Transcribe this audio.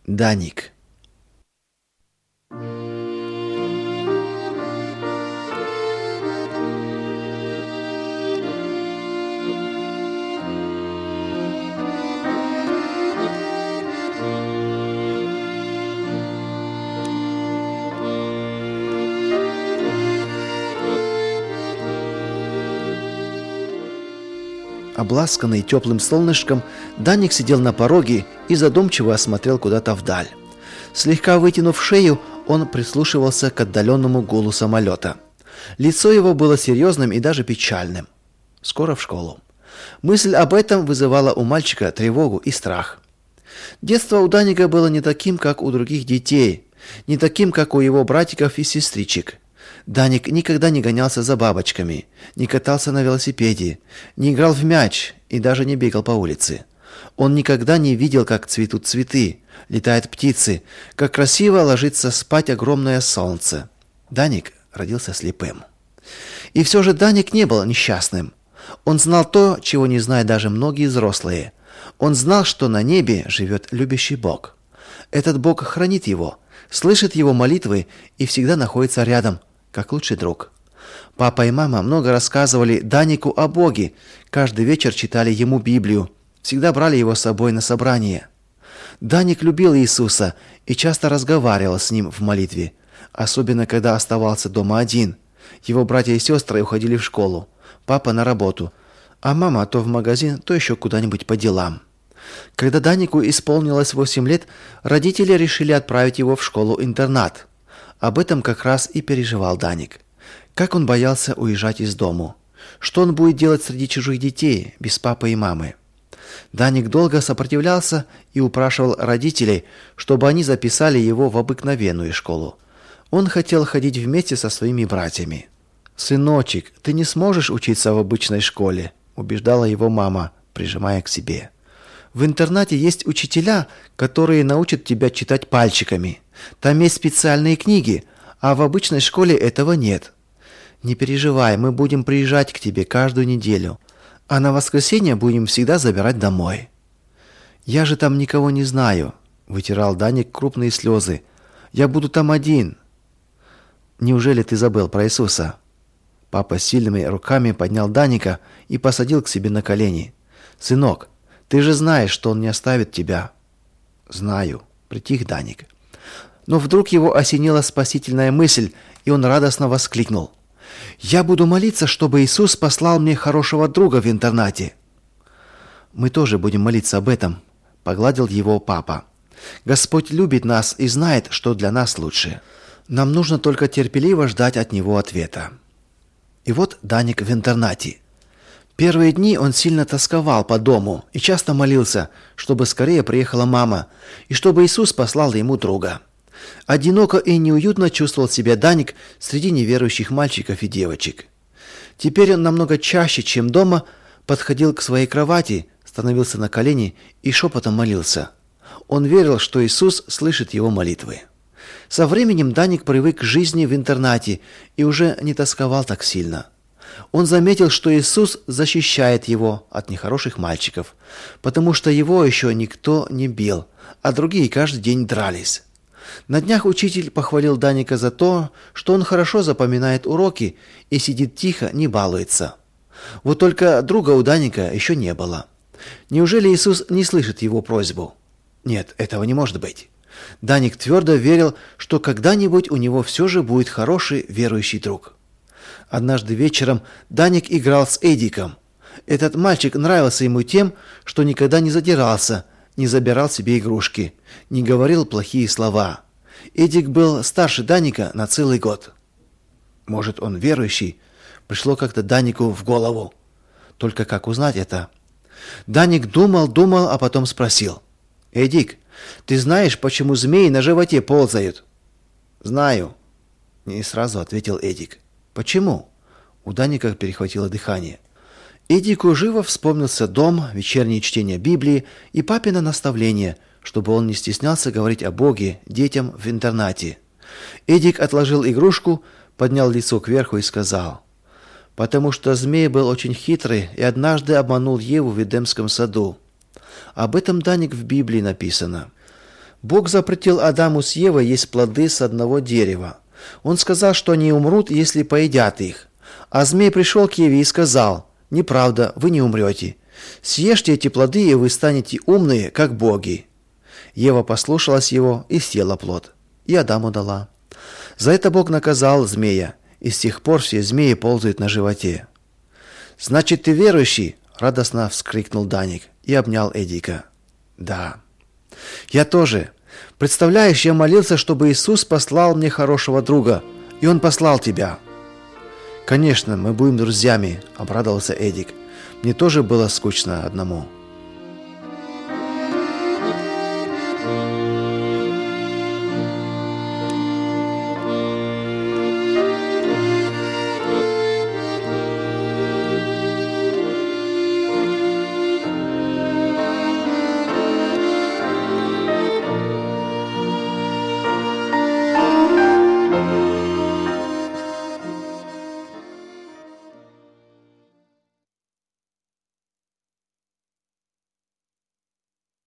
Даник. Обласканный теплым солнышком, Даник сидел на пороге и задумчиво осмотрел куда-то вдаль. Слегка вытянув шею, он прислушивался к отдаленному гулу самолета. Лицо его было серьезным и даже печальным. Скоро в школу. Мысль об этом вызывала у мальчика тревогу и страх. Детство у Даника было не таким, как у других детей, не таким, как у его братиков и сестричек. Даник никогда не гонялся за бабочками, не катался на велосипеде, не играл в мяч и даже не бегал по улице. Он никогда не видел, как цветут цветы, летают птицы, как красиво ложится спать огромное солнце. Даник родился слепым. И все же Даник не был несчастным. Он знал то, чего не знают даже многие взрослые. Он знал, что на небе живет любящий Бог. Этот Бог хранит его, слышит его молитвы и всегда находится рядом, как лучший друг. Папа и мама много рассказывали Данику о Боге, каждый вечер читали ему Библию, всегда брали его с собой на собрания. Даник любил Иисуса и часто разговаривал с ним в молитве, особенно когда оставался дома один. Его братья и сестры уходили в школу, папа на работу, а мама то в магазин, то еще куда-нибудь по делам. Когда Данику исполнилось 8 лет, родители решили отправить его в школу-интернат. Об этом как раз и переживал Даник. Как он боялся уезжать из дому. Что он будет делать среди чужих детей, без папы и мамы. Даник долго сопротивлялся и упрашивал родителей, чтобы они записали его в обыкновенную школу. Он хотел ходить вместе со своими братьями. «Сыночек, ты не сможешь учиться в обычной школе», убеждала его мама, прижимая к себе. «В интернате есть учителя, которые научат тебя читать пальчиками. Там есть специальные книги, а в обычной школе этого нет. Не переживай, мы будем приезжать к тебе каждую неделю, а на воскресенье будем всегда забирать домой». «Я же там никого не знаю», вытирал Даник крупные слезы. «Я буду там один». «Неужели ты забыл про Иисуса?» Папа сильными руками поднял Даника и посадил к себе на колени. «Сынок, ты же знаешь, что он не оставит тебя». «Знаю», притих Даник. Но вдруг его осенила спасительная мысль, и он радостно воскликнул: «Я буду молиться, чтобы Иисус послал мне хорошего друга в интернате». «Мы тоже будем молиться об этом», погладил его папа. «Господь любит нас и знает, что для нас лучше. Нам нужно только терпеливо ждать от него ответа». И вот Даник в интернате. Первые дни он сильно тосковал по дому и часто молился, чтобы скорее приехала мама и чтобы Иисус послал ему друга. Одиноко и неуютно чувствовал себя Даник среди неверующих мальчиков и девочек. Теперь он намного чаще, чем дома, подходил к своей кровати, становился на колени и шепотом молился. Он верил, что Иисус слышит его молитвы. Со временем Даник привык к жизни в интернате и уже не тосковал так сильно. Он заметил, что Иисус защищает его от нехороших мальчиков, потому что его еще никто не бил, а другие каждый день дрались. На днях учитель похвалил Даника за то, что он хорошо запоминает уроки и сидит тихо, не балуется. Вот только друга у Даника еще не было. Неужели Иисус не слышит его просьбу? Нет, этого не может быть. Даник твердо верил, что когда-нибудь у него все же будет хороший верующий друг. Однажды вечером Даник играл с Эдиком. Этот мальчик нравился ему тем, что никогда не задирался, не забирал себе игрушки, не говорил плохие слова. Эдик был старше Даника на целый год. Может, он верующий? Пришло как-то Данику в голову. Только как узнать это? Даник думал, а потом спросил: «Эдик, ты знаешь, почему змеи на животе ползают?» «Знаю», — не сразу ответил Эдик. «Почему?» У Даника перехватило дыхание. Эдику живо вспомнился дом, вечернее чтение Библии и папино наставление, чтобы он не стеснялся говорить о Боге детям в интернате. Эдик отложил игрушку, поднял лицо кверху и сказал: «Потому что змей был очень хитрый и однажды обманул Еву в Эдемском саду». Об этом, Даник, в Библии написано. Бог запретил Адаму с Евой есть плоды с одного дерева. Он сказал, что они умрут, если поедят их. А змей пришел к Еве и сказал: «Неправда, вы не умрете. Съешьте эти плоды, и вы станете умные, как боги». Ева послушалась его и съела плод, и Адаму дала. За это Бог наказал змея, и с тех пор все змеи ползают на животе. «Значит, ты верующий?» – радостно вскрикнул Даник и обнял Эдика. «Да». «Я тоже. Представляешь, я молился, чтобы Иисус послал мне хорошего друга, и Он послал тебя». «Конечно, мы будем друзьями», – обрадовался Эдик. «Мне тоже было скучно одному».